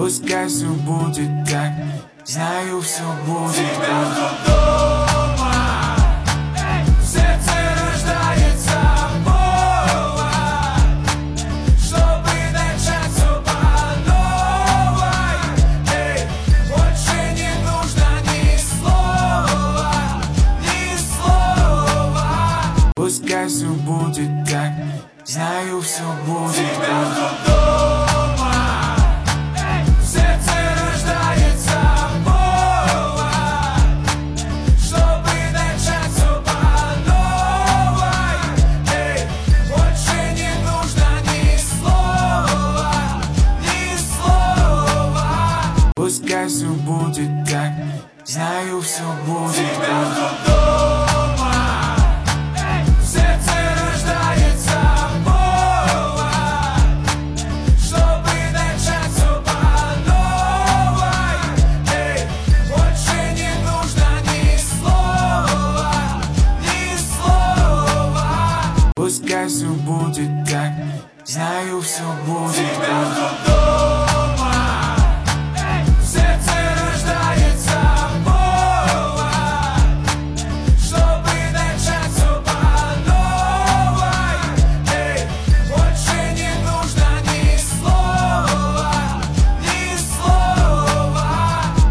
Пускай все будет так, знаю, все будет Тебя так. ждут дома, в сердце рождается повод, чтобы начать все по новой. Эй, больше не нужно ни слова, ни слова. Пускай все будет так, знаю, все будет Тебя так. ждут дома, в сердце рождается повод, чтобы начать все по новой. Эй, больше не нужно ни слова, ни слова. Пускай все будет так, знаю, все будет Тебя так. ждут дома, в сердце рождается повод, чтобы начать все по новой. Эй, больше не нужно ни слова, ни слова. Пускай все будет так, знаю, все будет Тебя так. ждут дома.